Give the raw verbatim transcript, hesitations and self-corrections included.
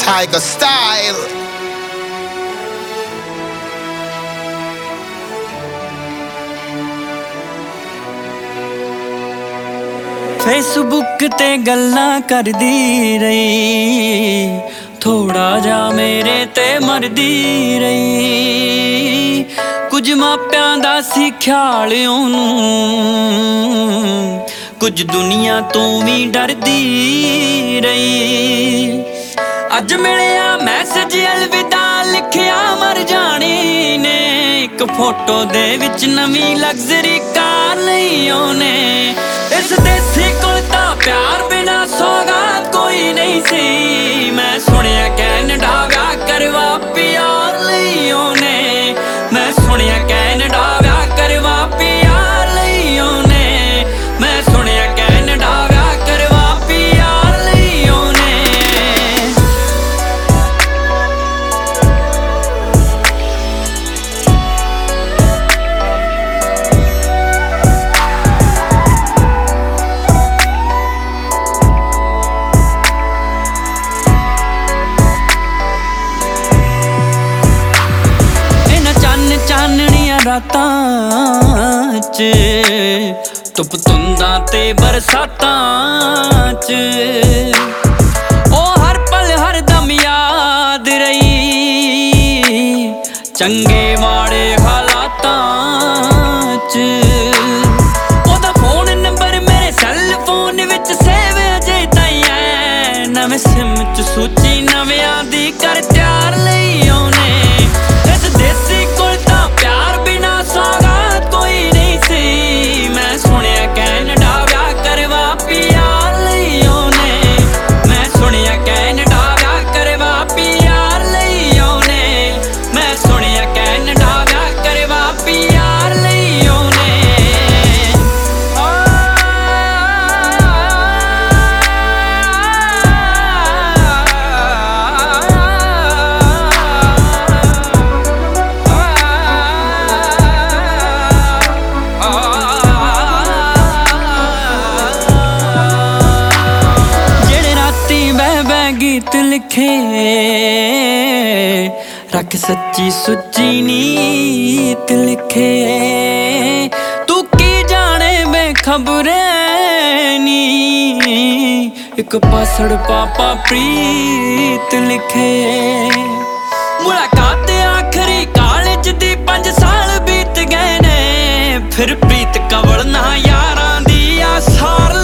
Tiger style. Facebook ते गल्लां करदी रही, थोड़ा जा मेरे ते मरदी रही। कुछ मापियां दा सी ख्याल ओनू, कुछ दुनिया तो भी डरदी रही। अज मिलिया मैसेज अलविदा लिखिया मर जानी ने, एक फोटो दे विच नवी लग्जरी कार लई ओने। इस देसी कोल तां प्यार बिना सौगात कोई नहीं सी। मैं सुनिया कैनेडा व्याह करवा प्यार लई ओने। मैं सुनिया कैनेडा व्याह करवा प्यार लई ओने। मैं सुनिया कैनेडा व्याह करवा प्यार लई ओने। चाननिया रातां च, धुप धुंदां ते बरसातां च, ओ हर पल हर दम याद रही, चंगे माड़े हालातां च। ओदा फोन नंबर मेरे सैल फोन विच सेव अजे ताईं ऐ। नवें सिम च सूची नवियां दी कर त्यार लई ओने। इस देसी कोल तां प्यार बिना सौगात कोई नहीं सी। मैं सुनिया कैनेडा व्याह करवा प्यार लई ओने। मैं सुनिया कैनेडा व्याह करवा प्यार लई ओने। मैं सुनिया कैनेडा व्याह करवा प्यार लई ओने। गीत लिखे रख सच्ची सुच्ची नीत लिखे। तू की जाने बेखबरे नी, एक पासड़ पापा प्रीत लिखे। मुलाकात आखरी कॉलेज दी पंज साल बीत गए ने, फिर प्रीत कवल ना यारां दी आसार